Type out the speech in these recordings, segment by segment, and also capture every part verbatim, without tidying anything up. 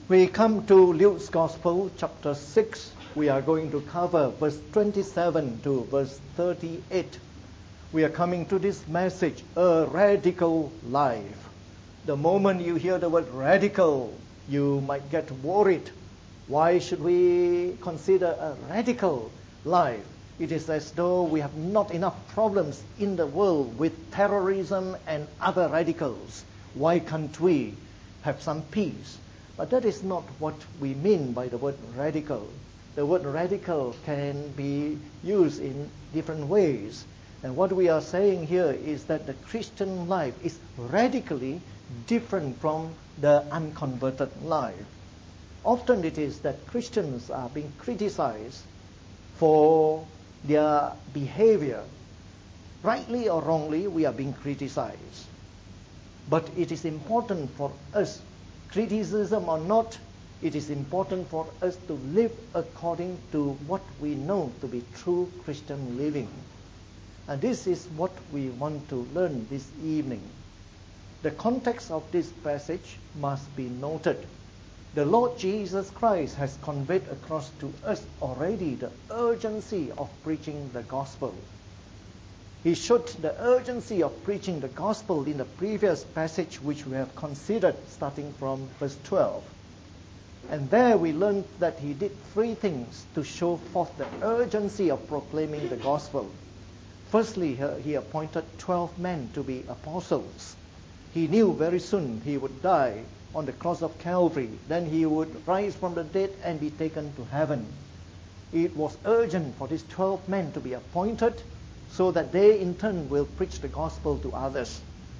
We come to Luke's Gospel, chapter six. We are going to cover verse twenty-seven to verse thirty-eight. We are coming to this message, a radical life. The moment you hear the word radical, you might get worried. Why should we consider a radical life? It is as though we have not enough problems in the world with terrorism and other radicals. Why can't we have some peace? But that is not what we mean by the word radical. The word radical can be used in different ways. And what we are saying here is that the Christian life is radically different from the unconverted life. Often it is that Christians are being criticized for their behavior. Rightly or wrongly, we are being criticized. But it is important for us, criticism or not, it is important for us to live according to what we know to be true Christian living. And this is what we want to learn this evening. The context of this passage must be noted. The Lord Jesus Christ has conveyed across to us already the urgency of preaching the gospel. He showed the urgency of preaching the gospel in the previous passage which we have considered starting from verse twelve. And there we learned that he did three things to show forth the urgency of proclaiming the gospel. Firstly, he appointed twelve men to be apostles. He knew very soon he would die on the cross of Calvary. Then he would rise from the dead and be taken to heaven. It was urgent for these twelve men to be appointed so that they in turn will preach the gospel to others.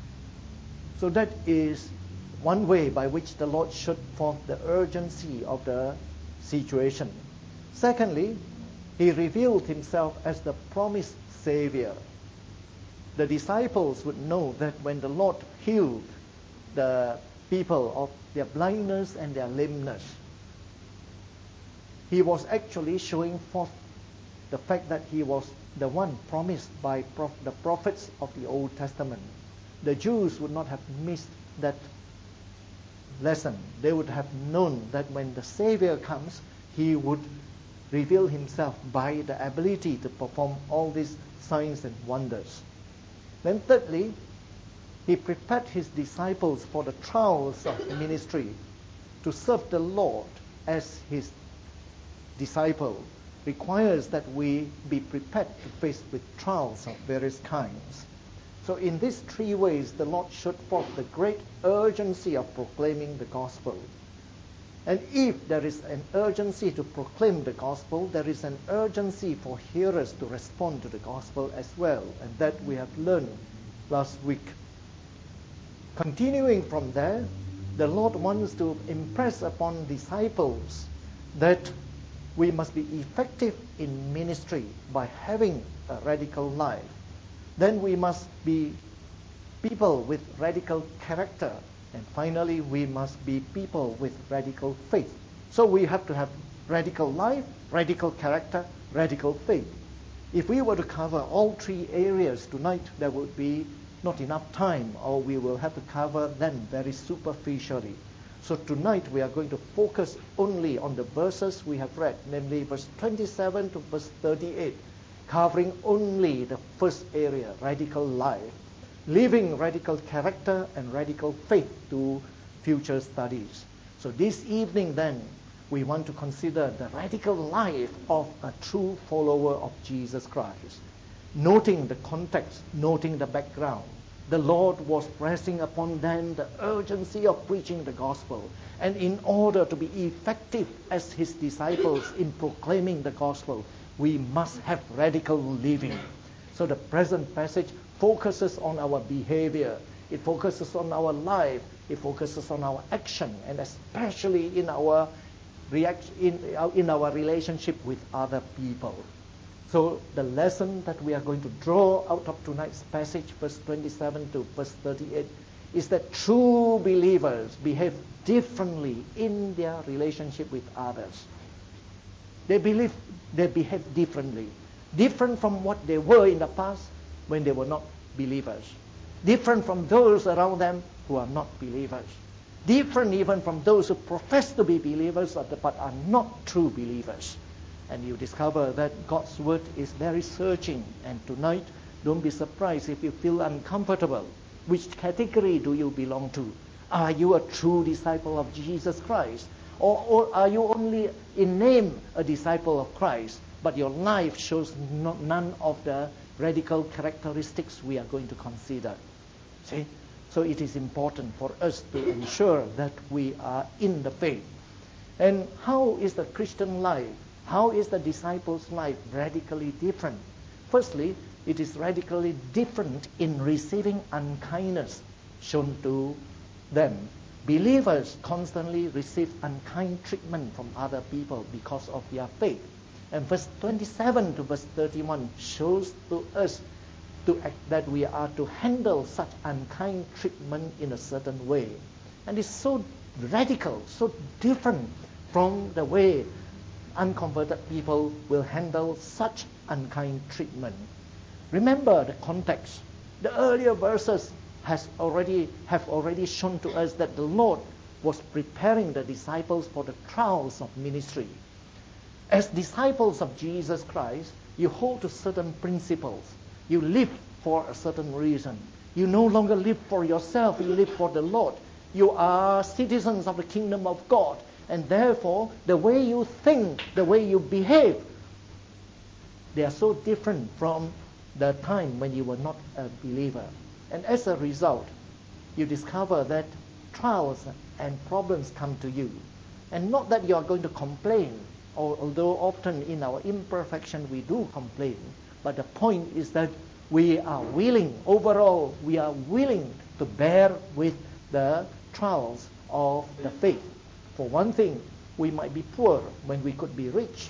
So that is one way by which the Lord showed forth the urgency of the situation. Secondly, he revealed himself as the promised Savior. The disciples would know that when the Lord healed the people of their blindness and their lameness, he was actually showing forth the fact that he was the one promised by prof- the prophets of the Old Testament. The Jews would not have missed that lesson. They would have known that when the Savior comes, he would reveal himself by the ability to perform all these signs and wonders. Then thirdly, he prepared his disciples for the trials of ministry. To serve the Lord as his disciple requires that we be prepared to face with trials of various kinds. So in these three ways, the Lord showed forth the great urgency of proclaiming the gospel. And if there is an urgency to proclaim the gospel, there is an urgency for hearers to respond to the gospel as well. And that we have learned last week. Continuing from there, the Lord wants to impress upon disciples that we must be effective in ministry by having a radical life. Then we must be people with radical character. And finally, we must be people with radical faith. So we have to have radical life, radical character, radical faith. If we were to cover all three areas tonight, there would be not enough time, or we will have to cover them very superficially. So tonight we are going to focus only on the verses we have read, namely verse twenty-seven to verse thirty-eight, covering only the first area, radical life, leaving radical character and radical faith to future studies. So this evening then, we want to consider the radical life of a true follower of Jesus Christ. Noting the context, noting the background, the Lord was pressing upon them the urgency of preaching the gospel. And in order to be effective as his disciples in proclaiming the gospel, we must have radical living. So the present passage focuses on our behavior. It focuses on our life. It focuses on our action, and especially in our reaction, in, in our relationship with other people. So the lesson that we are going to draw out of tonight's passage, verse twenty-seven to verse thirty-eight, is that true believers behave differently in their relationship with others. They believe they behave differently. Different from what they were in the past when they were not believers. Different from those around them who are not believers. different even from those who profess to be believers but are not true believers. And you discover that God's word is very searching. And tonight, don't be surprised if you feel uncomfortable. Which category do you belong to? Are you a true disciple of Jesus Christ? Or, or are you only in name a disciple of Christ, but your life shows no, none of the radical characteristics we are going to consider? See? So it is important for us to ensure that we are in the faith. And how is the Christian life? How is the disciples' life radically different? Firstly, it is radically different in receiving unkindness shown to them. Believers constantly receive unkind treatment from other people because of their faith. And verse twenty-seven to verse thirty-one shows to us to act, that we are to handle such unkind treatment in a certain way. And it's so radical, so different from the way unconverted people will handle such unkind treatment. Remember the context. The earlier verses has already have already shown to us that the Lord was preparing the disciples for the trials of ministry. As disciples of Jesus Christ, you hold to certain principles. You live for a certain reason. You no longer live for yourself, you live for the Lord. You are citizens of the kingdom of God. And therefore, the way you think, the way you behave, they are so different from the time when you were not a believer. And as a result, you discover that trials and problems come to you. And not that you are going to complain, or, although often in our imperfection we do complain, but the point is that we are willing, overall, we are willing to bear with the trials of the faith. For one thing, we might be poor when we could be rich.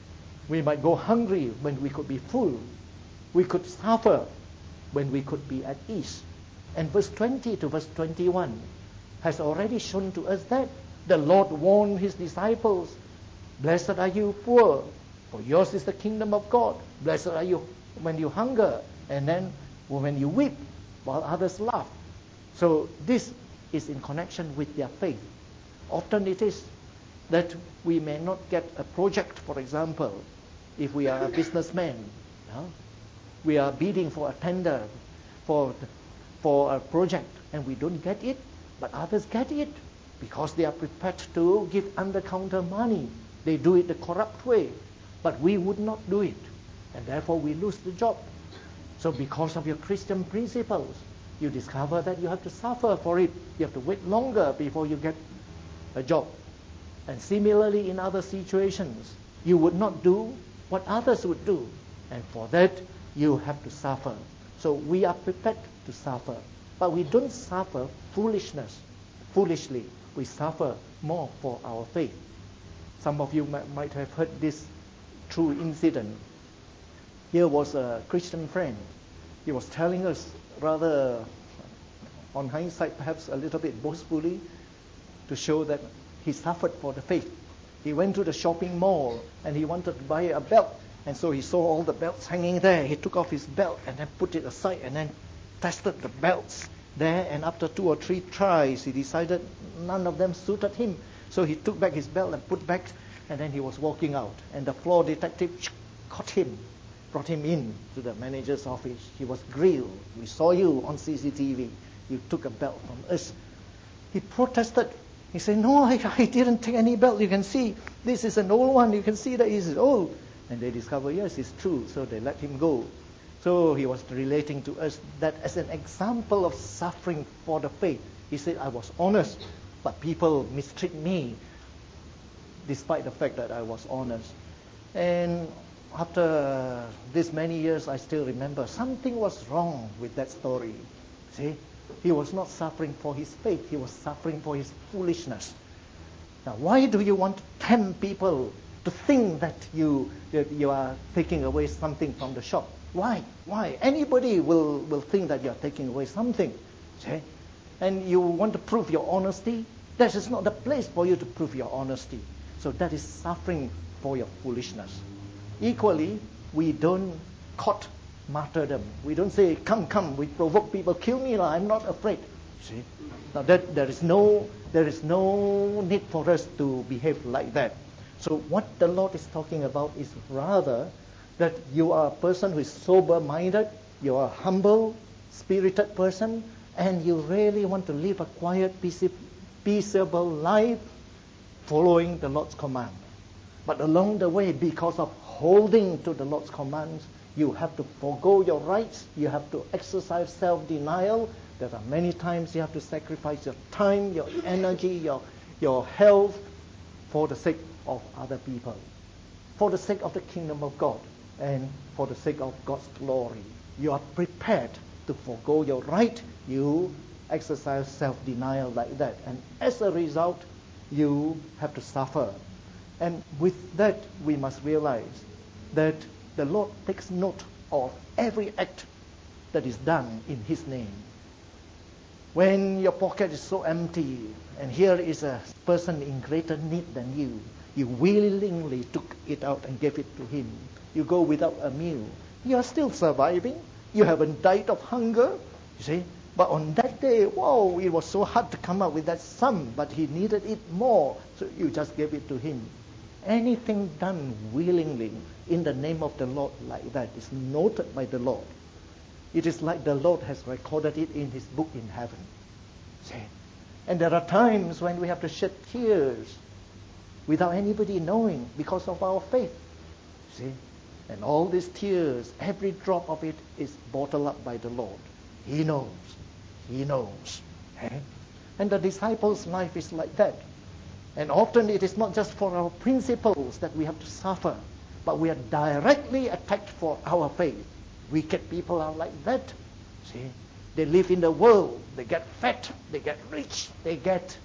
We might go hungry when we could be full. We could suffer when we could be at ease. And verse twenty to verse twenty-one has already shown to us that the Lord warned his disciples, "Blessed are you poor, for yours is the kingdom of God. Blessed are you when you hunger, and then when you weep, while others laugh." So this is in connection with their faith. Often it is that we may not get a project, for example, if we are a businessman. You know, we are bidding for a tender for, for a project and we don't get it, but others get it because they are prepared to give under-counter money. They do it the corrupt way, but we would not do it, and therefore we lose the job. So because of your Christian principles, you discover that you have to suffer for it. You have to wait longer before you get a job. And similarly, in other situations, you would not do what others would do, and for that you have to suffer. So we are prepared to suffer, but we don't suffer foolishness, foolishly. We suffer more for our faith. Some of you might, might have heard this true incident. Here was a Christian friend. He was telling us, rather on hindsight, perhaps a little bit boastfully, to show that he suffered for the faith. He went to the shopping mall and he wanted to buy a belt. And so he saw all the belts hanging there. He took off his belt and then put it aside and then tested the belts there. And after two or three tries, he decided none of them suited him. So he took back his belt and put back, and then he was walking out. And the floor detective caught him, brought him in to the manager's office. He was grilled. "We saw you on C C T V. You took a belt from us." He protested. He said, "No, I, I didn't take any belt. You can see, this is an old one. You can see that it's old." And they discovered, yes, it's true. So they let him go. So he was relating to us that as an example of suffering for the faith. He said, "I was honest, but people mistreat me despite the fact that I was honest." And after this many years, I still remember something was wrong with that story. See? He was not suffering for his faith. He was suffering for his foolishness. Now, why do you want to tempt people to think that you that you are taking away something from the shop? Why? Why? Anybody will, will think that you are taking away something. See? And you want to prove your honesty? That is not the place for you to prove your honesty. So that is suffering for your foolishness. Equally, we don't court martyrdom. We don't say, "Come, come, we provoke people, kill me, I'm not afraid." See? Now that there is no there is no need for us to behave like that. So what the Lord is talking about is rather that you are a person who is sober-minded, you are a humble, spirited person, and you really want to live a quiet, peaceable life following the Lord's command. But along the way, because of holding to the Lord's commands, you have to forego your rights, you have to exercise self-denial. There are many times you have to sacrifice your time, your energy, your, your health for the sake of other people, for the sake of the kingdom of God, and for the sake of God's glory. You are prepared to forego your right, you exercise self-denial like that. And as a result, you have to suffer. And with that, we must realize that the Lord takes note of every act that is done in His name. When your pocket is so empty, and here is a person in greater need than you, you willingly took it out and gave it to him. You go without a meal. You are still surviving. You haven't died of hunger, you see. But on that day, wow, it was so hard to come up with that sum, but he needed it more, so you just gave it to him. Anything done willingly in the name of the Lord like that is noted by the Lord. It is like the Lord has recorded it in His book in heaven. See? And there are times when we have to shed tears without anybody knowing because of our faith. See? And all these tears, every drop of it is bottled up by the Lord. He knows. He knows. Eh? And the disciples' life is like that. And often it is not just for our principles that we have to suffer, but we are directly attacked for our faith. Wicked people are like that. See? They live in the world. They get fat. They get rich. They get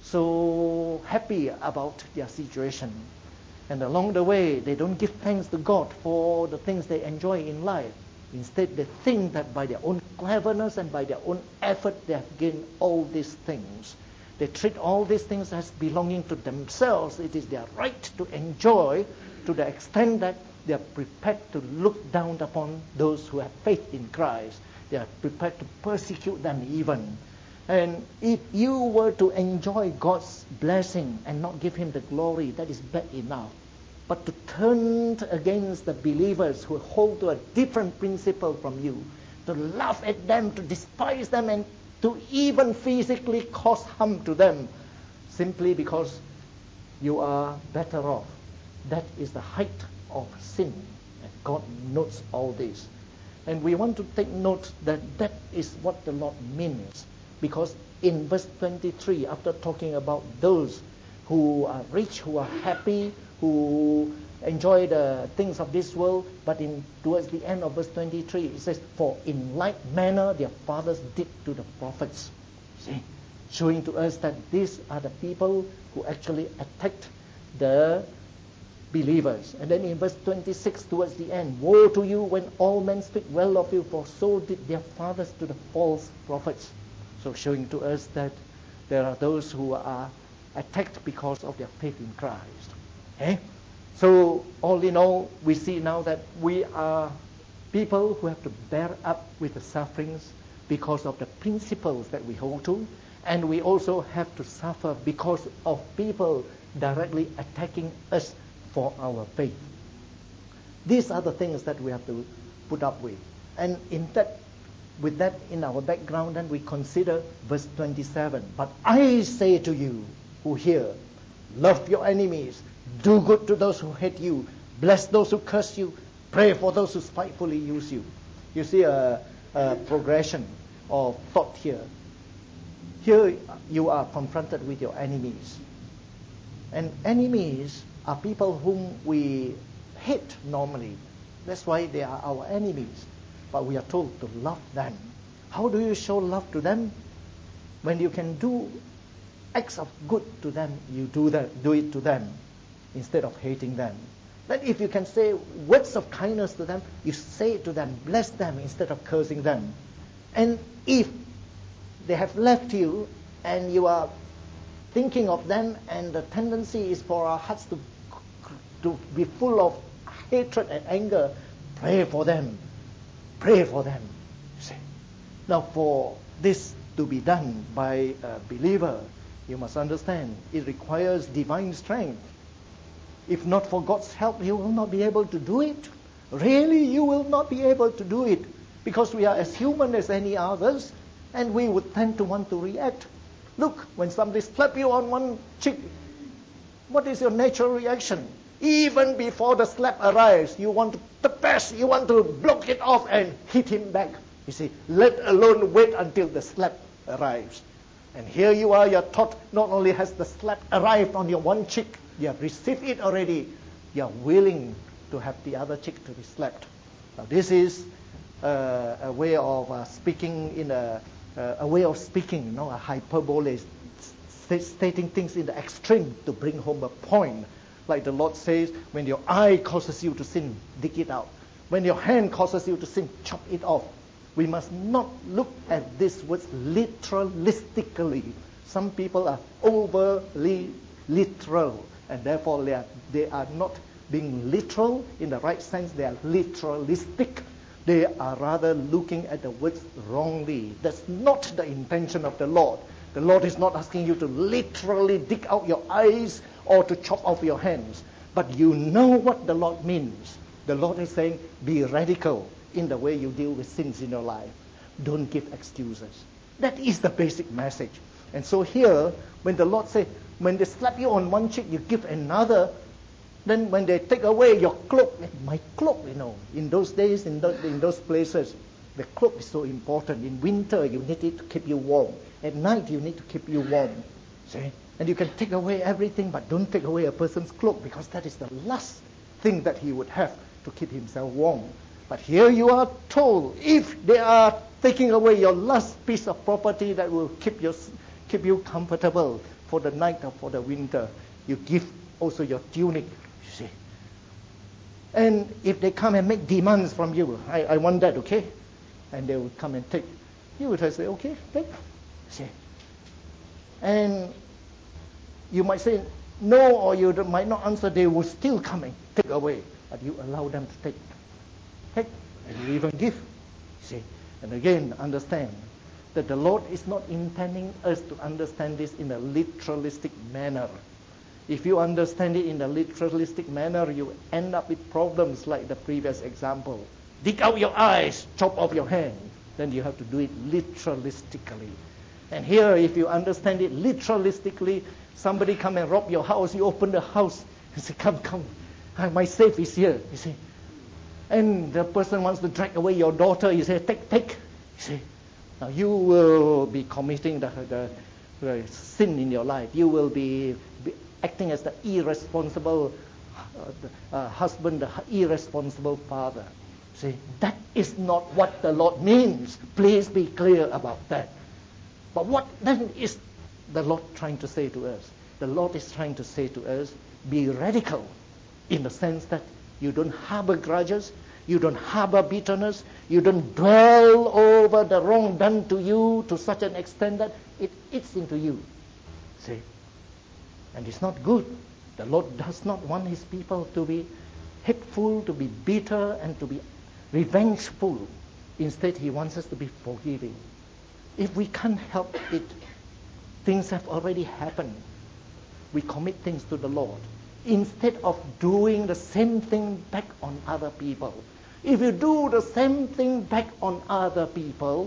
so happy about their situation. And along the way, they don't give thanks to God for the things they enjoy in life. Instead, they think that by their own cleverness and by their own effort, they have gained all these things. They treat all these things as belonging to themselves. It is their right to enjoy, to the extent that they are prepared to look down upon those who have faith in Christ. They are prepared to persecute them even. And if you were to enjoy God's blessing and not give Him the glory, that is bad enough. But to turn against the believers who hold to a different principle from you, to laugh at them, to despise them, and to even physically cause harm to them, simply because you are better off, that is the height of sin. And God notes all this. And we want to take note that that is what the Lord means. Because in verse twenty-three, after talking about those who are rich, who are happy, who enjoy the things of this world, but in towards the end of verse twenty-three, it says, "For in like manner their fathers did to the prophets." See? Showing to us that these are the people who actually attacked the believers. And then in verse twenty-six, towards the end, "Woe to you when all men speak well of you, for so did their fathers to the false prophets." So showing to us that there are those who are attacked because of their faith in Christ. Okay? So all in all, we see now that we are people who have to bear up with the sufferings because of the principles that we hold to. And we also have to suffer because of people directly attacking us for our faith. These are the things that we have to put up with. And in that, with that in our background, then we consider verse twenty-seven. "But I say to you who hear, love your enemies, do good to those who hate you, bless those who curse you, pray for those who spitefully use you." You see a, a progression of thought here. Here you are confronted with your enemies. And enemies are people whom we hate normally. That's why they are our enemies. But we are told to love them. How do you show love to them? When you can do acts of good to them, you do that, do it to them instead of hating them. Then if you can say words of kindness to them, you say it to them, bless them instead of cursing them. And if they have left you and you are thinking of them, and the tendency is for our hearts to, to be full of hatred and anger, pray for them. Pray for them. See? Now for this to to be done by a believer, you must understand, it requires divine strength. If not for God's help, you will not be able to do it. Really, you will not be able to do it, because we are as human as any others, and we would tend to want to react. Look, when somebody slaps you on one cheek, what is your natural reaction? Even before the slap arrives, you want to the best, you want to block it off and hit him back. You see, let alone wait until the slap arrives. And here you are, you're taught, not only has the slap arrived on your one cheek, you have received it already, you're willing to have the other cheek to be slapped. Now this is uh, a way of uh, speaking in a, uh, a way of speaking, you know, a hyperbole, st- stating things in the extreme to bring home a point. Like the Lord says, when your eye causes you to sin, dig it out. When your hand causes you to sin, chop it off. We must not look at these words literalistically. Some people are overly literal, and therefore they are, they are not being literal in the right sense. They are literalistic. They are rather looking at the words wrongly. That's not the intention of the Lord. The Lord is not asking you to literally dig out your eyes or to chop off your hands. But you know what the Lord means. The Lord is saying, be radical in the way you deal with sins in your life. Don't give excuses. That is the basic message. And so here, when the Lord says, when they slap you on one cheek, you give another. Then when they take away your cloak, my cloak, you know, in those days, in, the, in those places, the cloak is so important. In winter, you need it to keep you warm. At night, you need to keep you warm. See? And you can take away everything, but don't take away a person's cloak, because that is the last thing that he would have to keep himself warm. But here you are told, if they are taking away your last piece of property that will keep you, keep you comfortable for the night or for the winter, you give also your tunic, you see. And if they come and make demands from you, I, I want that, okay? And they would come and take. You would say, okay, take. See. And you might say no, or you might not answer. They will still come and take away, but you allow them to take. Take, and you even give. See, and again, understand that the Lord is not intending us to understand this in a literalistic manner. If you understand it in a literalistic manner, you end up with problems like the previous example. Dig out your eyes, chop off your hand. Then you have to do it literalistically. And here, if you understand it literalistically, somebody come and rob your house, you open the house, and say, come, come, my safe is here, you see. And the person wants to drag away your daughter, you say, take, take, you see. Now you will be committing the, the, the sin in your life. You will be, be acting as the irresponsible uh, uh, husband, the irresponsible father. See, that is not what the Lord means. Please be clear about that. But what then is the Lord trying to say to us? The Lord is trying to say to us, be radical in the sense that you don't harbor grudges, you don't harbor bitterness, you don't dwell over the wrong done to you to such an extent that it eats into you. See? And it's not good. The Lord does not want his people to be hateful, to be bitter, and to be revengeful. Instead, he wants us to be forgiving. If we can't help it, things have already happened. We commit things to the Lord instead of doing the same thing back on other people. If you do the same thing back on other people,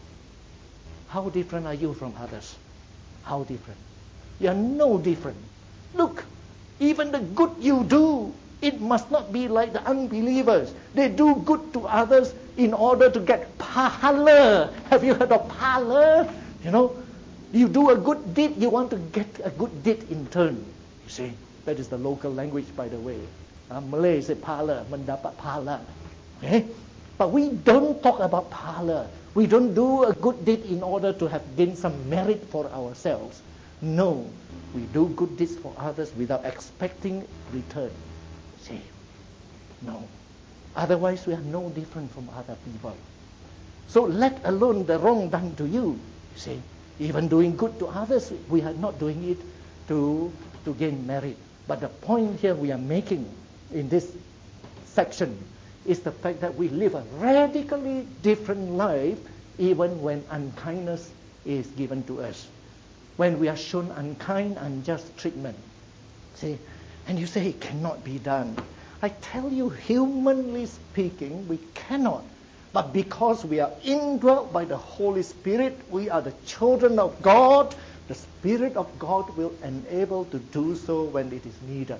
how different are you from others? How different? You are no different. Look, even the good you do, it must not be like the unbelievers. They do good to others in order to get parlor. Have you heard of parlor? You know, you do a good deed, you want to get a good deed in turn. You see, that is the local language, by the way. Uh, Malay say parlor, mendapat parlor. Okay? But we don't talk about parlor. We don't do a good deed in order to have gained some merit for ourselves. No, we do good deeds for others without expecting return. See, no. Otherwise, we are no different from other people. So let alone the wrong done to you. See, even doing good to others, we are not doing it to, to gain merit. But the point here we are making in this section is the fact that we live a radically different life even when unkindness is given to us. When we are shown unkind, unjust treatment. See, and you say it cannot be done. I tell you, humanly speaking, we cannot. But because we are indwelt by the Holy Spirit, we are the children of God, the Spirit of God will enable to do so when it is needed.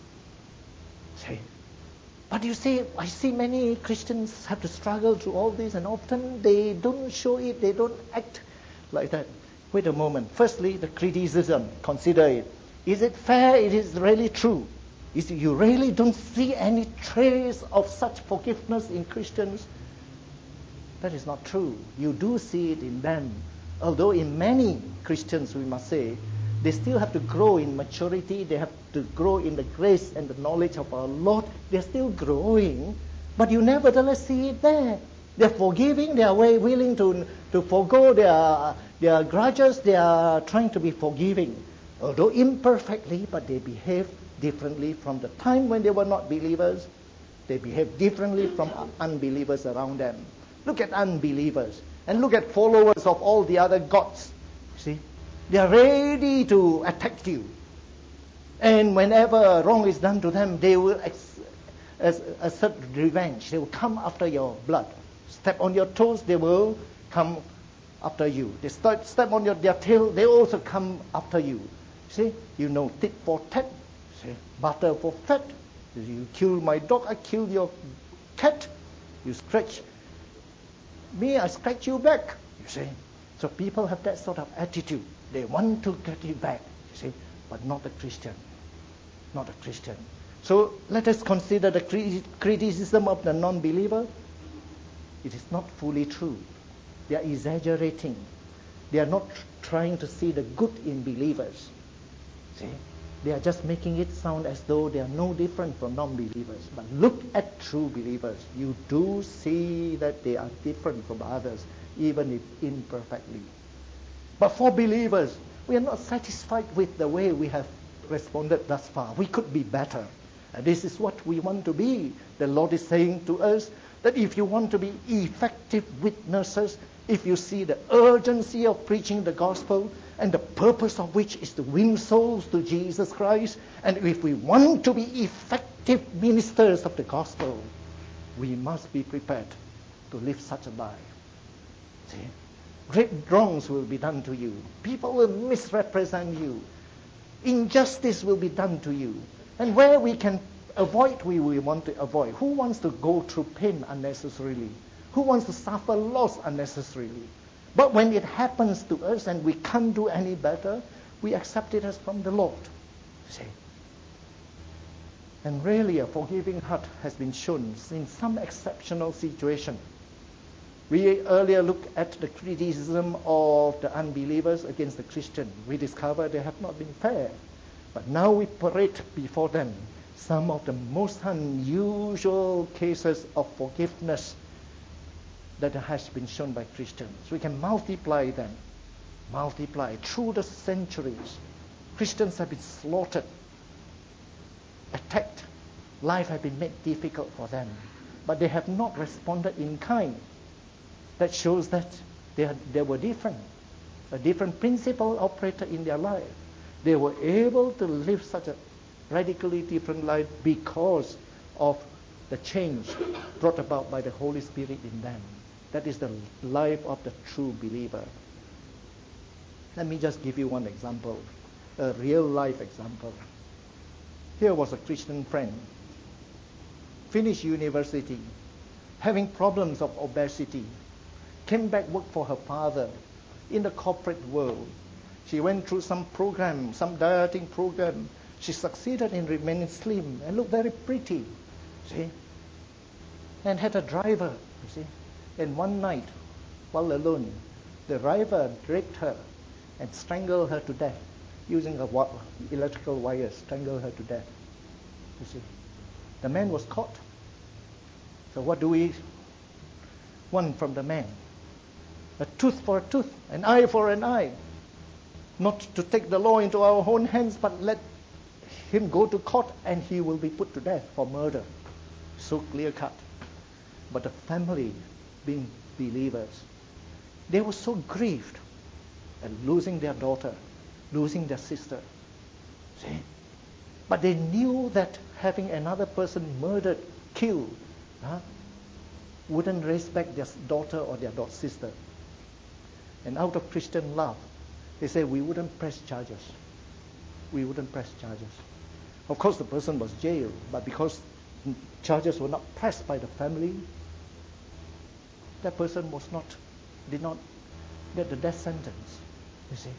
See? But you see, I see many Christians have to struggle through all this, and often they don't show it, they don't act like that. Wait a moment. Firstly, the criticism. Consider it. Is it fair? It is really true. Is it, you really don't see any trace of such forgiveness in Christians? That is not true. You do see it in them. Although in many Christians, we must say, they still have to grow in maturity. They have to grow in the grace and the knowledge of our Lord. They're still growing, but you nevertheless see it there. They're forgiving. They are very willing to, to forgo their, their grudges. They are trying to be forgiving. Although imperfectly, but they behave differently from the time when they were not believers. They behave differently from unbelievers around them. Look at unbelievers and look at followers of all the other gods. See? They are ready to attack you. And whenever wrong is done to them, they will ex- as, assert revenge. They will come after your blood. Step on your toes, they will come after you. They start, step on your, their tail, they also come after you. See? You know, tit for tat. See? Butter for fat. You kill my dog, I kill your cat. You scratch me, I scratch you back. You see? So people have that sort of attitude. They want to get it back, you see, but not a Christian. Not a Christian. So let us consider the criticism of the non-believer. It is not fully true. They are exaggerating. They are not trying to see the good in believers. See? They are just making it sound as though they are no different from non-believers. But look at true believers. You do see that they are different from others, even if imperfectly. But for believers, we are not satisfied with the way we have responded thus far. We could be better. And this is what we want to be. The Lord is saying to us that if you want to be effective witnesses, if you see the urgency of preaching the gospel, and the purpose of which is to win souls to Jesus Christ, and if we want to be effective ministers of the gospel, we must be prepared to live such a life. See? Great wrongs will be done to you. People will misrepresent you. Injustice will be done to you. And where we can avoid, we will want to avoid. Who wants to go through pain unnecessarily? Who wants to suffer loss unnecessarily? But when it happens to us and we can't do any better, we accept it as from the Lord. See? And really a forgiving heart has been shown in some exceptional situation. We earlier looked at the criticism of the unbelievers against the Christian. We discovered they have not been fair. But now we parade before them some of the most unusual cases of forgiveness that has been shown by Christians. We can multiply them. Multiply. Through the centuries, Christians have been slaughtered, attacked. Life has been made difficult for them. But they have not responded in kind. That shows that they, had, they were different. A different principle operated in their life. They were able to live such a radically different life because of the change brought about by the Holy Spirit in them. That is the life of the true believer. Let me just give you one example, a real life example. Here was a Christian friend, finished university, having problems of obesity, came back work for her father in the corporate world. She went through some program, some dieting program. She succeeded in remaining slim and looked very pretty, see, and had a driver, you see. And one night, while alone, the driver raped her and strangled her to death using a wa- electrical wire, strangled her to death. You see, the man was caught. So what do we want from the man? A tooth for a tooth, an eye for an eye. Not to take the law into our own hands, but let him go to court and he will be put to death for murder. So clear cut. But the family, being believers, they were so grieved. and losing their daughter, losing their sister. See? But they knew that having another person murdered, killed, huh, wouldn't raise back their daughter or their daughter, sister. And out of Christian love, they said, we wouldn't press charges. We wouldn't press charges. Of course, the person was jailed, but because charges were not pressed by the family, that person was not, did not get the death sentence, you see.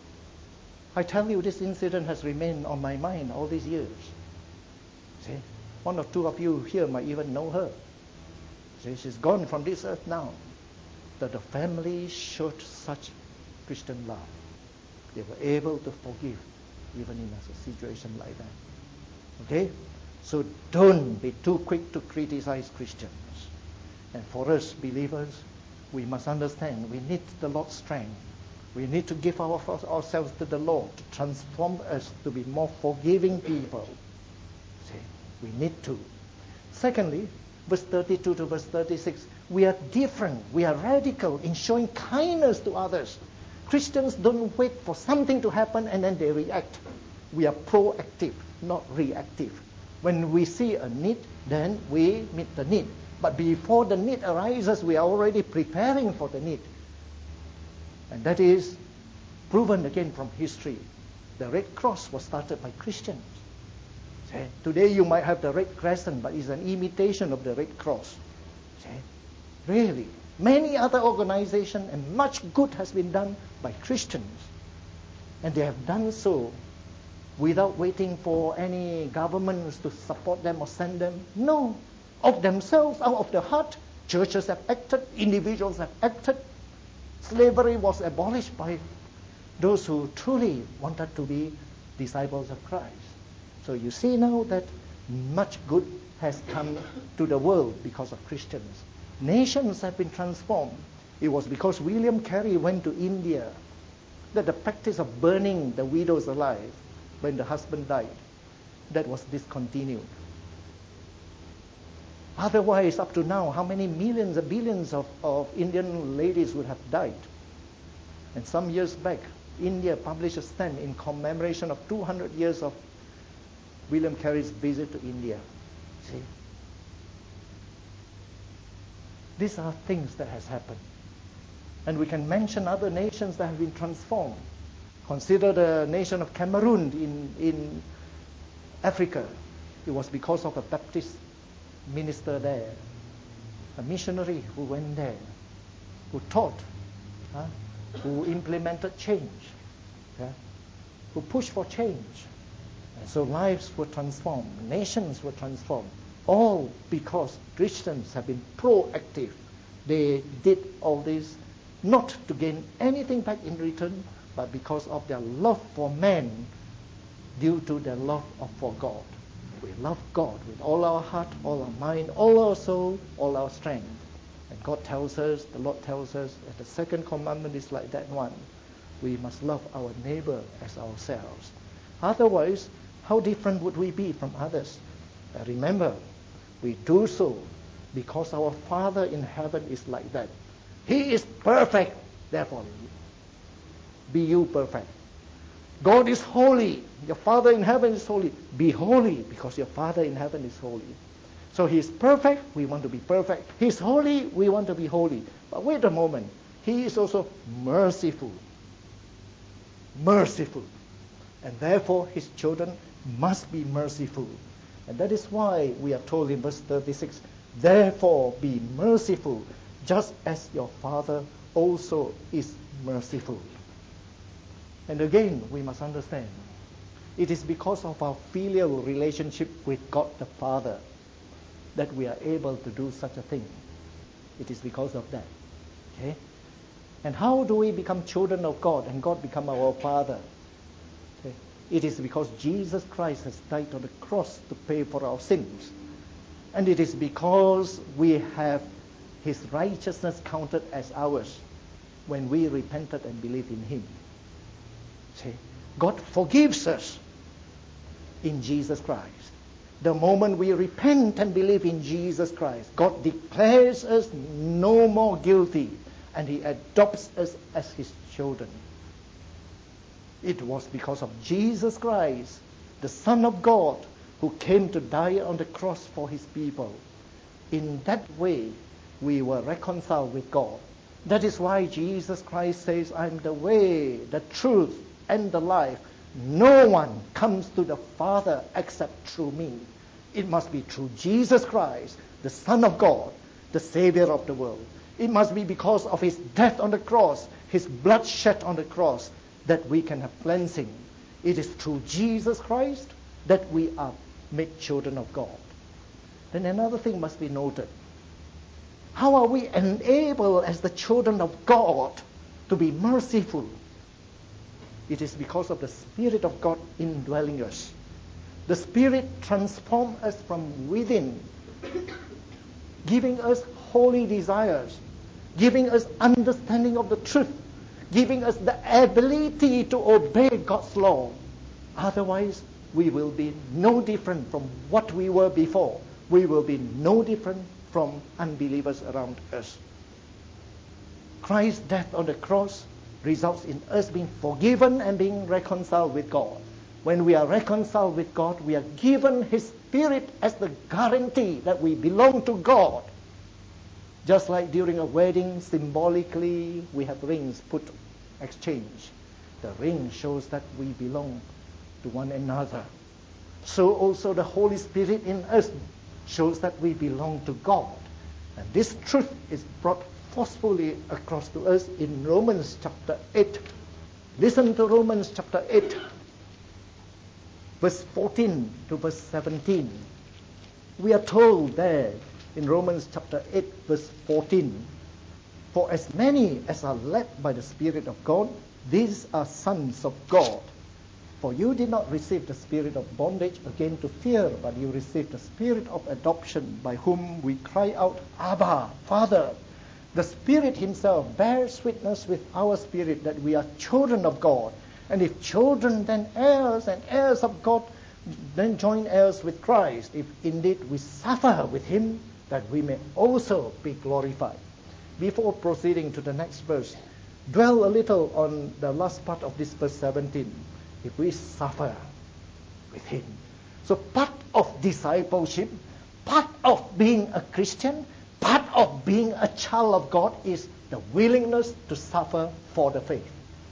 I tell you, this incident has remained on my mind all these years. See, one or two of you here might even know her. See, she's gone from this earth now. That the family showed such Christian love. They were able to forgive even in a situation like that. Okay? So don't be too quick to criticize Christians. And for us believers, we must understand we need the Lord's strength. We need to give our, ourselves to the Lord to transform us to be more forgiving people. See, we need to. Secondly, verse thirty-two to verse thirty-six, we are different. We are radical in showing kindness to others. Christians don't wait for something to happen and then they react. We are proactive, not reactive. When we see a need, then we meet the need. But before the need arises, we are already preparing for the need. And that is proven again from history. The Red Cross was started by Christians. See? Today you might have the Red Crescent, but it's an imitation of the Red Cross. See? Really. Many other organizations and much good has been done by Christians. And they have done so without waiting for any governments to support them or send them. No. Of themselves, out of their heart, churches have acted, individuals have acted. Slavery was abolished by those who truly wanted to be disciples of Christ. So you see now that much good has come to the world because of Christians. Nations have been transformed. It was because William Carey went to India that the practice of burning the widows alive when the husband died, that was discontinued. Otherwise, up to now, how many millions and billions of, of Indian ladies would have died? And some years back, India published a stamp in commemoration of two hundred years of William Carey's visit to India. See? These are things that has happened. And we can mention other nations that have been transformed. Consider the nation of Cameroon in, in Africa. It was because of a Baptist minister there, a missionary who went there, who taught, huh? who implemented change, yeah? who pushed for change. And so lives were transformed, nations were transformed, all because Christians have been proactive. They did all this not to gain anything back in return, but because of their love for man, due to their love for God. We love God with all our heart, all our mind, all our soul, all our strength. And God tells us, the Lord tells us, that the second commandment is like that one. We must love our neighbor as ourselves. Otherwise, how different would we be from others? Uh, remember, we do so because our Father in heaven is like that. He is perfect, therefore, be you perfect. God is holy. Your Father in heaven is holy. Be holy because your Father in heaven is holy. So He is perfect, we want to be perfect. He is holy, we want to be holy. But wait a moment. He is also merciful. Merciful. And therefore His children must be merciful. And that is why we are told in verse thirty-six, therefore be merciful, just as your Father also is merciful. And again, we must understand, it is because of our filial relationship with God the Father that we are able to do such a thing. It is because of that. Okay? And how do we become children of God and God become our Father? Okay? It is because Jesus Christ has died on the cross to pay for our sins. And it is because we have His righteousness counted as ours when we repented and believed in Him. See, God forgives us in Jesus Christ. The moment we repent and believe in Jesus Christ, God declares us no more guilty and He adopts us as His children. It was because of Jesus Christ, the Son of God, who came to die on the cross for his people. In that way, we were reconciled with God. That is why Jesus Christ says, I'm the way, the truth, and the life. No one comes to the Father except through me. It must be through Jesus Christ, the Son of God, the Savior of the world. It must be because of his death on the cross, his blood shed on the cross, that we can have cleansing. It is through Jesus Christ that we are made children of God. Then another thing must be noted. How are we enabled as the children of God to be merciful? It is because of the Spirit of God indwelling us. The Spirit transforms us from within, giving us holy desires, giving us understanding of the truth, giving us the ability to obey God's law. Otherwise, we will be no different from what we were before. We will be no different from unbelievers around us. Christ's death on the cross results in us being forgiven and being reconciled with God. When we are reconciled with God, we are given his Spirit as the guarantee that we belong to God. Just like during a wedding, symbolically, we have rings put exchange. The ring shows that we belong to one another. So also the Holy Spirit in us shows that we belong to God. And this truth is brought forcefully across to us in Romans chapter eight. Listen to Romans chapter eight, verse fourteen to verse seventeen. We are told there in Romans chapter eight, verse fourteen, for as many as are led by the Spirit of God, these are sons of God. For you did not receive the spirit of bondage again to fear, but you received the Spirit of adoption, by whom we cry out, Abba, Father. The Spirit himself bears witness with our spirit that we are children of God. And if children, then heirs, and heirs of God, then joint heirs with Christ, if indeed we suffer with him, that we may also be glorified. Before proceeding to the next verse, dwell a little on the last part of this verse seventeen. If we suffer with him. So part of discipleship, part of being a Christian, part of being a child of God is the willingness to suffer for the faith.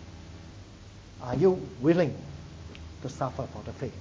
Are you willing to suffer for the faith?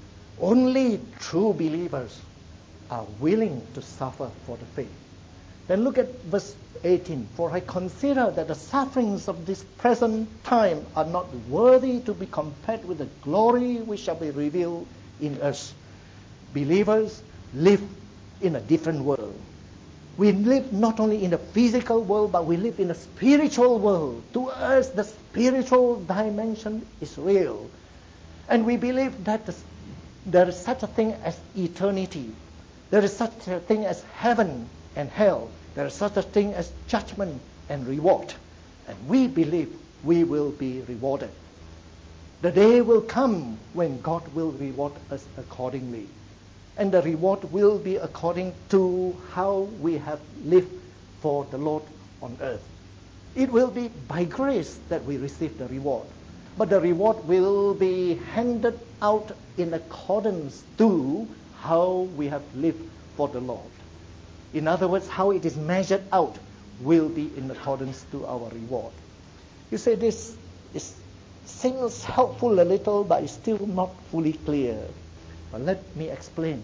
Only true believers are willing to suffer for the faith. Then look at verse eighteen. For I consider that the sufferings of this present time are not worthy to be compared with the glory which shall be revealed in us. Believers live in a different world. We live not only in the physical world, but we live in a spiritual world. To us, the spiritual dimension is real. And we believe that the, there is such a thing as eternity. There is such a thing as heaven and hell. There is such a thing as judgment and reward. And we believe we will be rewarded. The day will come when God will reward us accordingly. And the reward will be according to how we have lived for the Lord on earth. It will be by grace that we receive the reward. But the reward will be handed out in accordance to how we have lived for the Lord. In other words, how it is measured out will be in accordance to our reward. You say this is, seems helpful a little, but it's still not fully clear. But let me explain.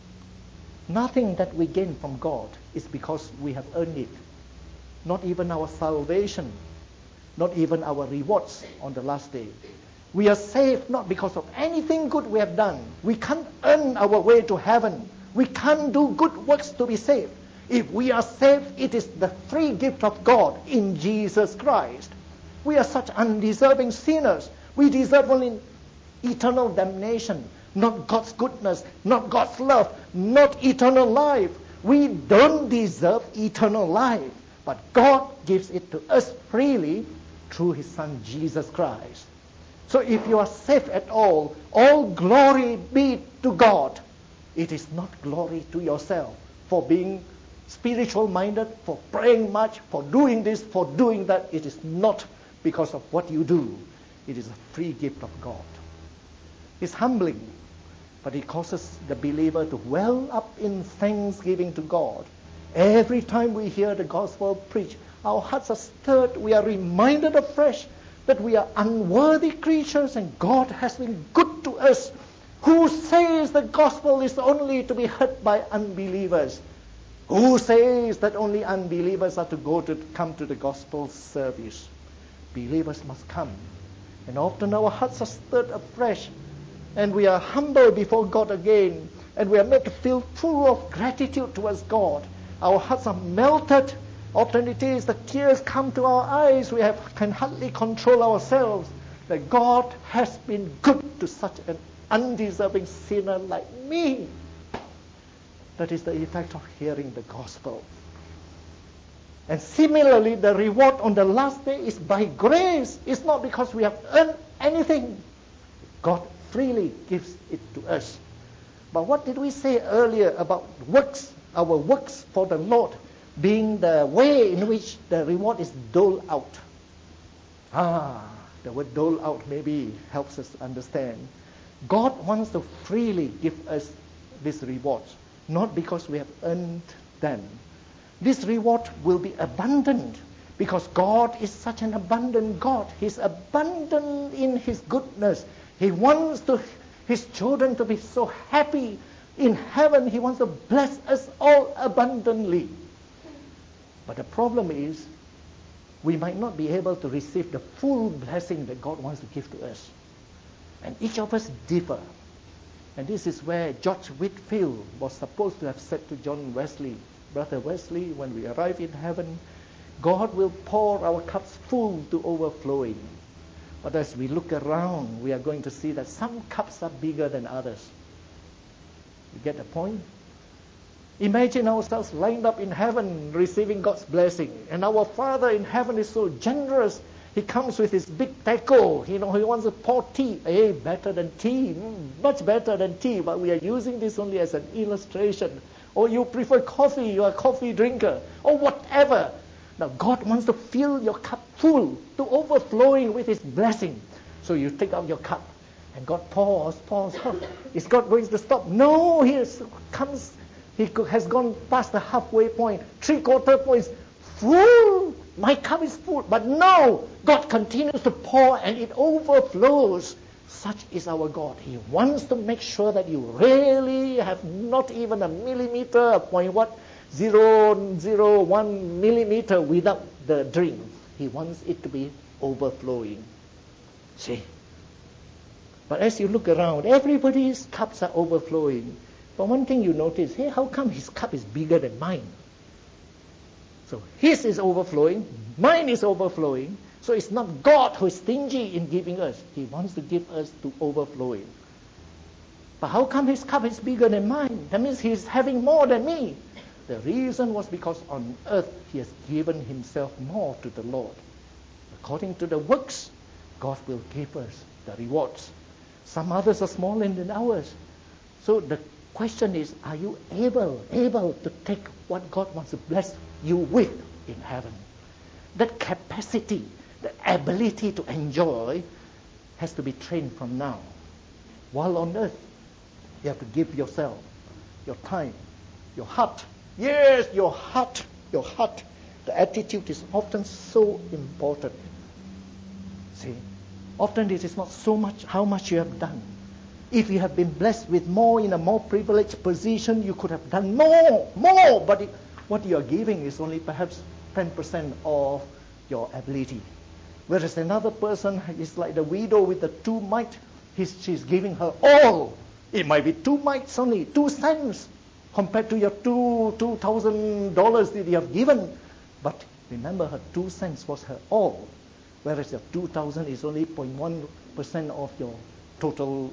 Nothing that we gain from God is because we have earned it. Not even our salvation, not even our rewards on the last day. We are saved not because of anything good we have done. We can't earn our way to heaven. We can't do good works to be saved. If we are saved, it is the free gift of God in Jesus Christ. We are such undeserving sinners. We deserve only eternal damnation, not God's goodness, not God's love, not eternal life. We don't deserve eternal life, but God gives it to us freely through his Son Jesus Christ. So if you are saved at all, all glory be to God. It is not glory to yourself for being spiritual minded, for praying much, for doing this, for doing that. It is not because of what you do. It is a free gift of God. It's humbling, but it causes the believer to well up in thanksgiving to God. Every time we hear the gospel preached, our hearts are stirred. We are reminded afresh that we are unworthy creatures and God has been good to us. Who says the gospel is only to be heard by unbelievers? Who says that only unbelievers are to go to come to the gospel service? Believers must come. And often our hearts are stirred afresh, and we are humble before God again, and we are made to feel full of gratitude towards God. Our hearts are melted. Often it is the tears come to our eyes. We have, can hardly control ourselves. That God has been good to such an undeserving sinner like me. That is the effect of hearing the gospel. And similarly, the reward on the last day is by grace. It's not because we have earned anything. God freely gives it to us. But what did we say earlier about works? Our works for the Lord being the way in which the reward is doled out. Ah, the word dole out maybe helps us understand. God wants to freely give us these rewards, not because we have earned them. This reward will be abundant because God is such an abundant God. He's abundant in His goodness. He wants to, His children to be so happy in heaven. He wants to bless us all abundantly. But the problem is, we might not be able to receive the full blessing that God wants to give to us. And each of us differ. And this is where George Whitefield was supposed to have said to John Wesley, Brother Wesley, when we arrive in heaven, God will pour our cups full to overflowing. But as we look around, we are going to see that some cups are bigger than others. You get the point? Imagine ourselves lined up in heaven receiving God's blessing. And our Father in heaven is so generous. He comes with his big tackle. You know, he wants to pour tea. Hey, better than tea. Mm, much better than tea. But we are using this only as an illustration. Or you prefer coffee. You are a coffee drinker. Or whatever. Now, God wants to fill your cup full to overflowing with His blessing. So you take out your cup. And God pours, pours, pours. Is God going to stop? No, He is, comes... He has gone past the halfway point, three-quarter points, full. My cup is full. But no, God continues to pour and it overflows. Such is our God. He wants to make sure that you really have not even a millimeter, a point what, zero, zero, one millimeter without the drink. He wants it to be overflowing. See? But as you look around, everybody's cups are overflowing. But one thing you notice, hey, how come his cup is bigger than mine? So his is overflowing, mine is overflowing. So it's not God who is stingy in giving us. He wants to give us to overflowing. But how come his cup is bigger than mine? That means he's having more than me. The reason was because on earth he has given himself more to the Lord. According to the works, God will give us the rewards. Some others are smaller than ours. So the question is, are you able, able to take what God wants to bless you with in heaven? That capacity, the ability to enjoy has to be trained from now. While on earth, you have to give yourself, your time, your heart. Yes, your heart, your heart. The attitude is often so important. See, often it is not so much how much you have done. If you have been blessed with more in a more privileged position, you could have done more, more. But it, what you are giving is only perhaps ten percent of your ability. Whereas another person is like the widow with the two mite. He's, she's giving her all. It might be two mites only, two cents, compared to your two two thousand dollars that you have given. But remember, her two cents was her all, whereas your two thousand is only zero point one percent of your total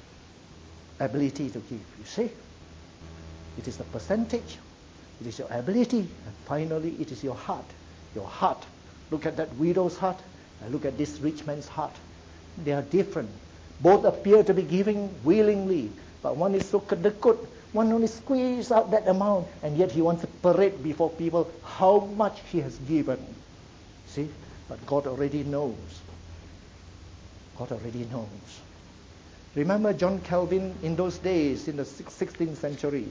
ability to give. You see, it is the percentage, it is your ability, and finally it is your heart. Your heart. Look at that widow's heart, and look at this rich man's heart. They are different. Both appear to be giving willingly, but one is so kedekut, one only squeezes out that amount, and yet he wants to parade before people how much he has given. See, but God already knows. God already knows. Remember John Calvin in those days, in the sixteenth century.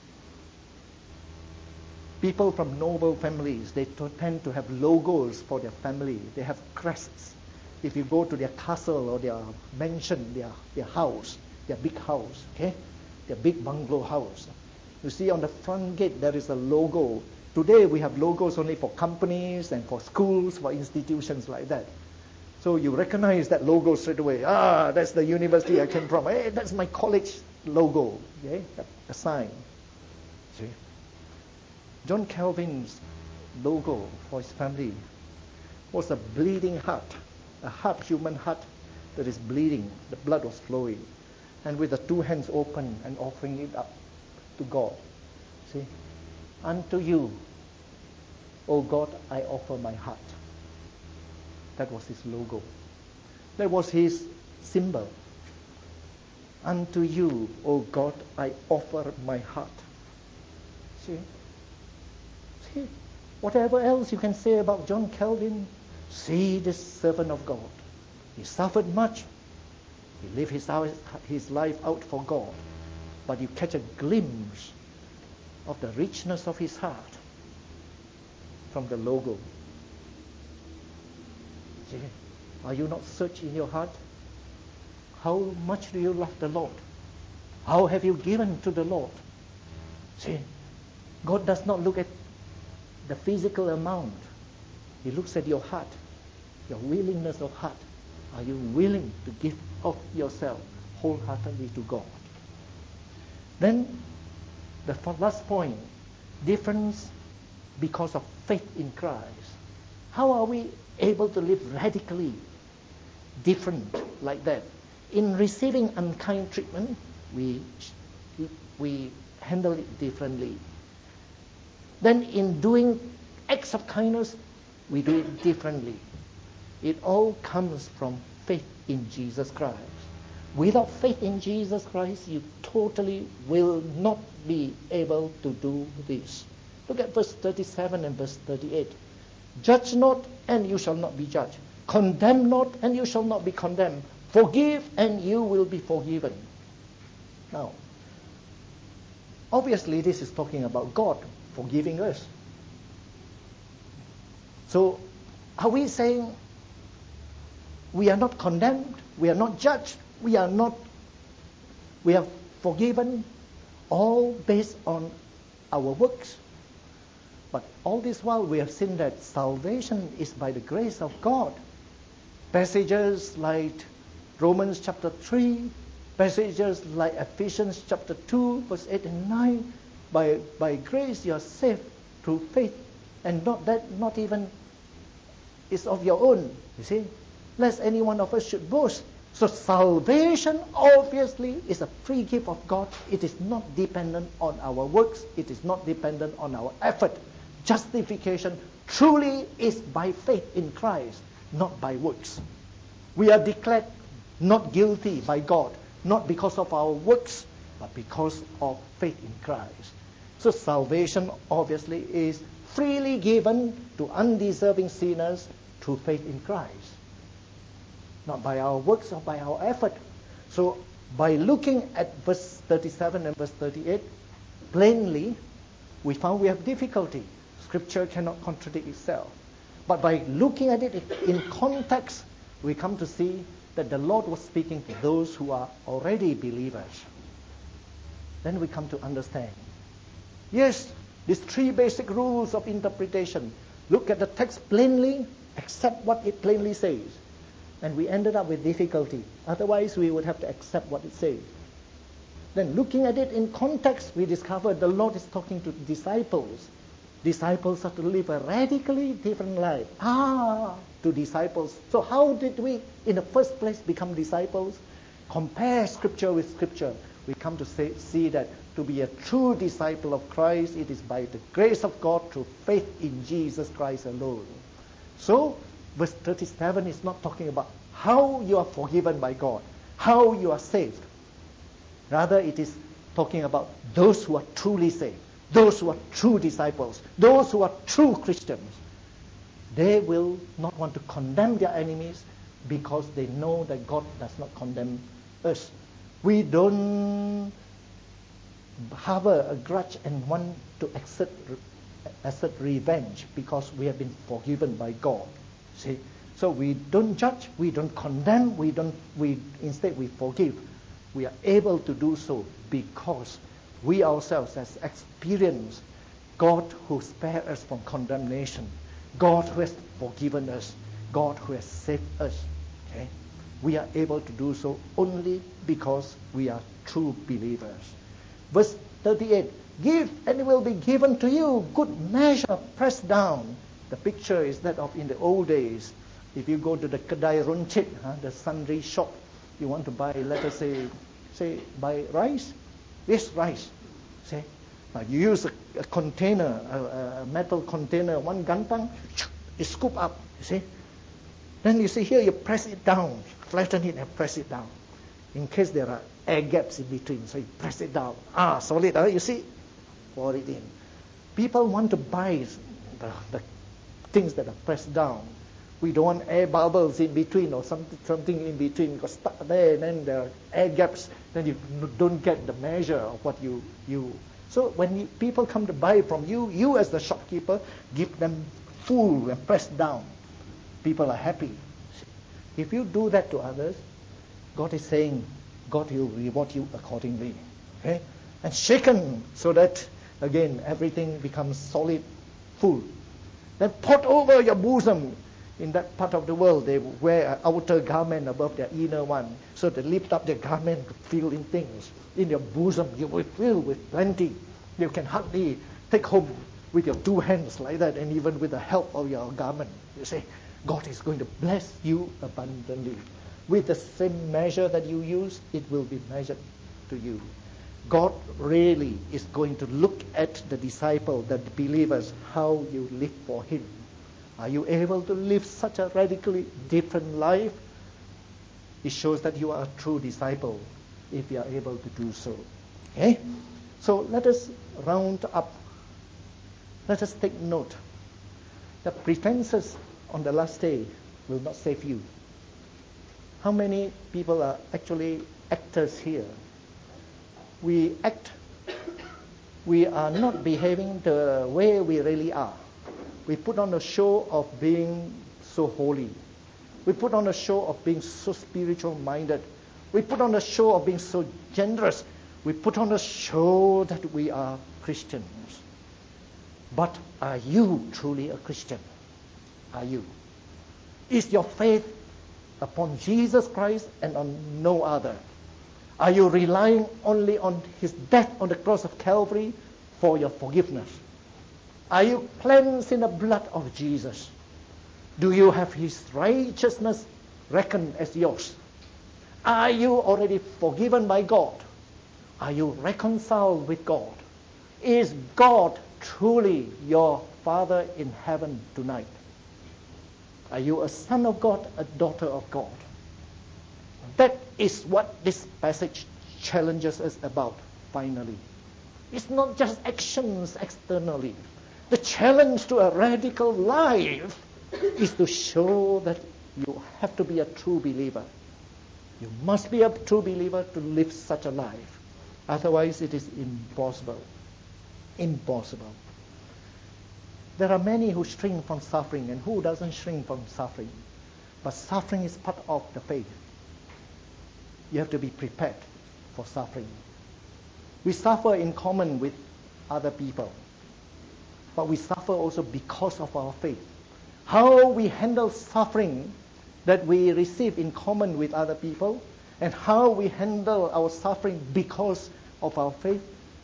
People from noble families, they tend to have logos for their family. They have crests. If you go to their castle or their mansion, their, their house, their big house, okay, their big bungalow house, you see on the front gate there is a logo. Today we have logos only for companies and for schools, for institutions like that. So you recognize that logo straight away. Ah, that's the university I came from. Hey, that's my college logo. Okay, the sign. See? John Calvin's logo for his family was a bleeding heart, a heart, human heart that is bleeding. The blood was flowing, and with the two hands open and offering it up to God. See, unto you, O God, I offer my heart. That was his logo. That was his symbol. Unto you, O God, I offer my heart. See? See? Whatever else you can say about John Calvin, see this servant of God. He suffered much. He lived his, his life out for God. But you catch a glimpse of the richness of his heart from the logo. See? Are you not searching in your heart? How much do you love the Lord? How have you given to the Lord? See? God does not look at the physical amount. He looks at your heart, your willingness of heart. Are you willing to give of yourself wholeheartedly to God? Then, the last point, difference because of faith in Christ. How are we able to live radically different like that? In receiving unkind treatment, we, we handle it differently. Then in doing acts of kindness, we do it differently. It all comes from faith in Jesus Christ. Without faith in Jesus Christ, you totally will not be able to do this. Look at verse thirty-seven and verse thirty-eight. Judge not, and you shall not be judged. Condemn not, and you shall not be condemned. Forgive, and you will be forgiven. Now, obviously this is talking about God forgiving us. So, are we saying we are not condemned, we are not judged, we are not, we are forgiven, all based on our works? But all this while we have seen that salvation is by the grace of God. Passages like Romans chapter three, passages like Ephesians chapter two, verse eight and nine, by by grace you are saved through faith, and not that not even is of your own, you see, lest any one of us should boast. So salvation obviously is a free gift of God. It is not dependent on our works. It is not dependent on our effort. Justification truly is by faith in Christ, not by works. We are declared not guilty by God, not because of our works, but because of faith in Christ. So salvation obviously is freely given to undeserving sinners through faith in Christ, not by our works or by our effort. So by looking at verse thirty-seven and verse thirty-eight, plainly we found we have difficulty. Scripture cannot contradict itself. But by looking at it in context, we come to see that the Lord was speaking to those who are already believers. Then we come to understand. Yes, these three basic rules of interpretation. Look at the text plainly, accept what it plainly says. And we ended up with difficulty. Otherwise, we would have to accept what it says. Then looking at it in context, we discovered the Lord is talking to disciples. Disciples are to live a radically different life. Ah, to disciples. So how did we, in the first place, become disciples? Compare Scripture with Scripture. We come to say, see that to be a true disciple of Christ, it is by the grace of God through faith in Jesus Christ alone. So, verse thirty-seven is not talking about how you are forgiven by God, how you are saved. Rather, it is talking about those who are truly saved, those who are true disciples, those who are true Christians. They will not want to condemn their enemies. because they know that God does not condemn us. We don't harbor a grudge and want to exert, exert revenge because we have been forgiven by God. See? So we don't judge, we don't condemn, we don't. We instead we forgive. We are able to do so because we ourselves has experienced God who spared us from condemnation, God who has forgiven us, God who has saved us. Okay? We are able to do so only because we are true believers. Verse thirty-eight, give and it will be given to you, good measure, pressed down. The picture is that of in the old days. If you go to the Kedai Runcit, huh, the sundry shop, you want to buy, let us say, say buy rice? Yes, rice. See? Now you use a, a container, a, a metal container, one gantang, you scoop up, you see? Then you see here, you press it down, flatten it and press it down. In case there are air gaps in between, so you press it down. Ah, solid, huh? You see? Pour it in. People want to buy the, the things that are pressed down. We don't want air bubbles in between or something, something in between because stuck there, and then there are air gaps. Then you don't get the measure of what you you. So when you, people come to buy from you, you as the shopkeeper give them full and pressed down. People are happy. If you do that to others, God is saying, God will reward you accordingly. Okay? And shaken so that again everything becomes solid, full. Then put over your bosom. In that part of the world, they wear an outer garment above their inner one. So they lift up their garment to fill in things. In your bosom, you will fill with plenty. You can hardly take home with your two hands like that, and even with the help of your garment. You say, God is going to bless you abundantly. With the same measure that you use, it will be measured to you. God really is going to look at the disciple, the believers, how you live for Him. Are you able to live such a radically different life? It shows that you are a true disciple if you are able to do so. Okay? So let us round up. Let us take note. The pretenses on the last day will not save you. How many people are actually actors here? We act. We are not behaving the way we really are. We put on a show of being so holy. We put on a show of being so spiritual-minded. We put on a show of being so generous. We put on a show that we are Christians. But are you truly a Christian? Are you? Is your faith upon Jesus Christ and on no other? Are you relying only on His death on the cross of Calvary for your forgiveness? Are you cleansed in the blood of Jesus? Do you have His righteousness reckoned as yours? Are you already forgiven by God? Are you reconciled with God? Is God truly your Father in heaven tonight? Are you a son of God, a daughter of God? That is what this passage challenges us about, finally. It's not just actions externally. The challenge to a radical life is to show that you have to be a true believer. You must be a true believer to live such a life. Otherwise, it is impossible. Impossible. There are many who shrink from suffering, and who doesn't shrink from suffering? But suffering is part of the faith. You have to be prepared for suffering. We suffer in common with other people. But we suffer also because of our faith. How we handle suffering that we receive in common with other people, and how we handle our suffering because of our faith,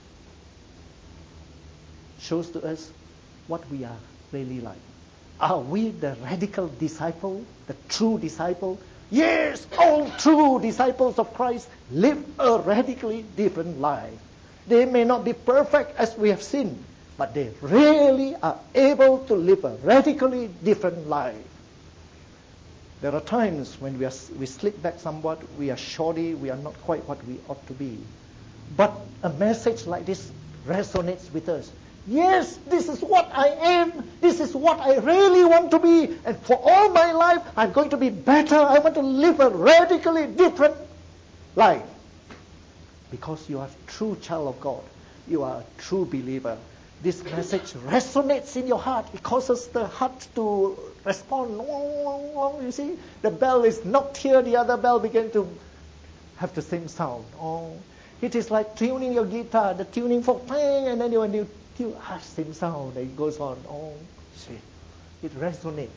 shows to us what we are really like. Are we the radical disciple, the true disciple? Yes, all true disciples of Christ live a radically different life. They may not be perfect as we have seen, but they really are able to live a radically different life. There are times when we, are, we slip back somewhat, we are shoddy, we are not quite what we ought to be. But a message like this resonates with us. Yes, this is what I am. This is what I really want to be. And for all my life, I'm going to be better. I want to live a radically different life. Because you are a true child of God. You are a true believer. This message resonates in your heart. It causes the heart to respond. You see, the bell is knocked here, the other bell began to have the same sound. Oh, it is like tuning your guitar, the tuning fork, and then when you tune, ah, same sound, it goes on. Oh, see, it resonates.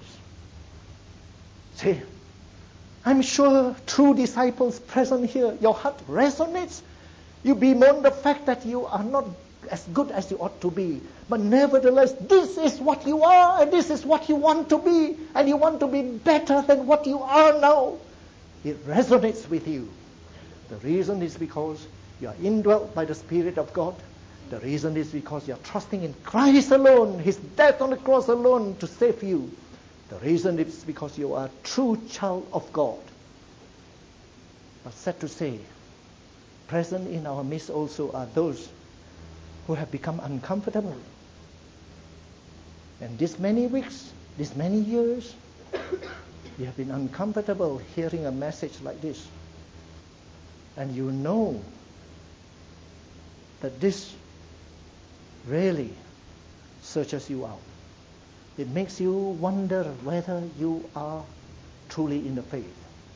See, I'm sure true disciples present here, your heart resonates. You bemoan the fact that you are not as good as you ought to be. But nevertheless, this is what you are, and this is what you want to be, and you want to be better than what you are now. It resonates with you. The reason is because you are indwelt by the Spirit of God. The reason is because you are trusting in Christ alone, His death on the cross alone to save you. The reason is because you are a true child of God. But sad to say, present in our midst also are those who have become uncomfortable. And this many weeks, this many years, you have been uncomfortable hearing a message like this. And you know that this really searches you out. It makes you wonder whether you are truly in the faith.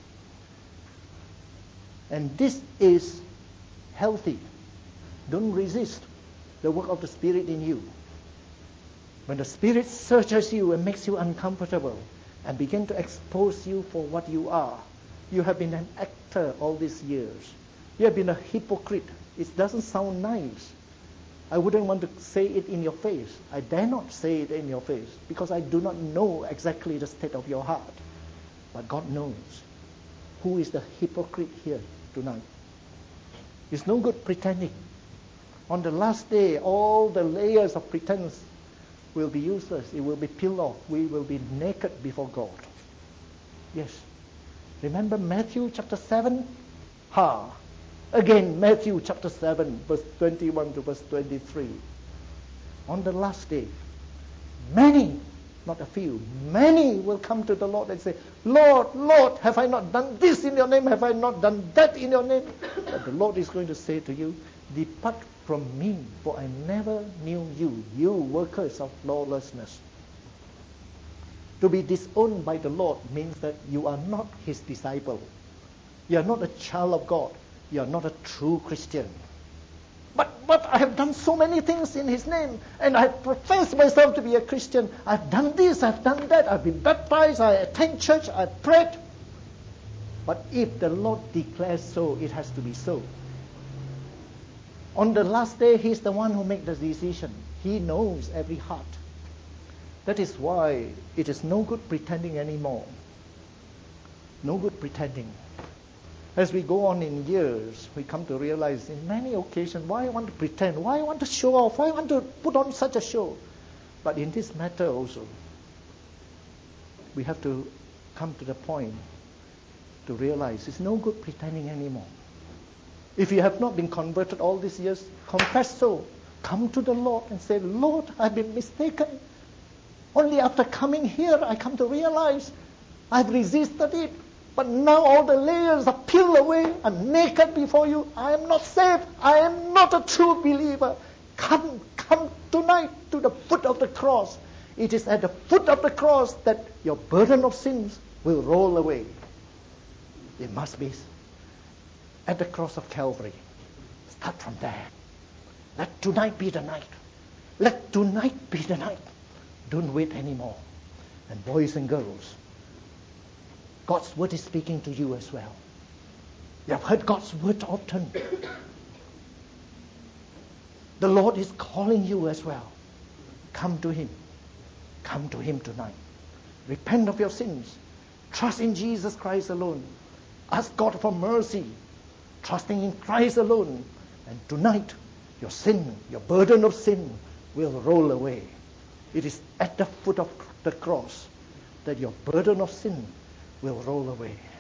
And this is healthy. Don't resist the work of the Spirit in you. When the Spirit searches you and makes you uncomfortable and begin to expose you for what you are, you have been an actor all these years. You have been a hypocrite. It doesn't sound nice. I wouldn't want to say it in your face. I dare not say it in your face because I do not know exactly the state of your heart. But God knows. Who is the hypocrite here tonight? It's no good pretending. On the last day, all the layers of pretense will be useless. It will be peeled off. We will be naked before God. Yes. Remember Matthew chapter seven? Ha! Again, Matthew chapter seven, verse twenty-one to verse twenty-three. On the last day, many, not a few, many will come to the Lord and say, Lord, Lord, have I not done this in your name? Have I not done that in your name? But the Lord is going to say to you, depart from me, for I never knew you, you workers of lawlessness. To be disowned by the Lord means that you are not His disciple. You are not a child of God. You are not a true Christian. But but I have done so many things in His name, and I profess myself to be a Christian. I've done this, I've done that, I've been baptized, I attend church, I prayed. But if the Lord declares so, it has to be so. On the last day, He's the one who makes the decision. He knows every heart. That is why it is no good pretending anymore. No good pretending. As we go on in years, we come to realize in many occasions, why I want to pretend? Why I want to show off? Why I want to put on such a show? But in this matter also, we have to come to the point to realize it's no good pretending anymore. If you have not been converted all these years, confess so. Come to the Lord and say, Lord, I've been mistaken. Only after coming here, I come to realize I've resisted it. But now all the layers are peeled away. I'm naked before you. I am not saved. I am not a true believer. Come, come tonight to the foot of the cross. It is at the foot of the cross that your burden of sins will roll away. It must be at the cross of Calvary. Start from there. Let tonight be the night. Let tonight be the night. Don't wait anymore. And boys and girls, God's word is speaking to you as well. You have heard God's word often. The Lord is calling you as well. Come to Him. Come to Him tonight. Repent of your sins. Trust in Jesus Christ alone. Ask God for mercy. Trusting in Christ alone. And tonight, your sin, your burden of sin will roll away. It is at the foot of the cross that your burden of sin will roll away.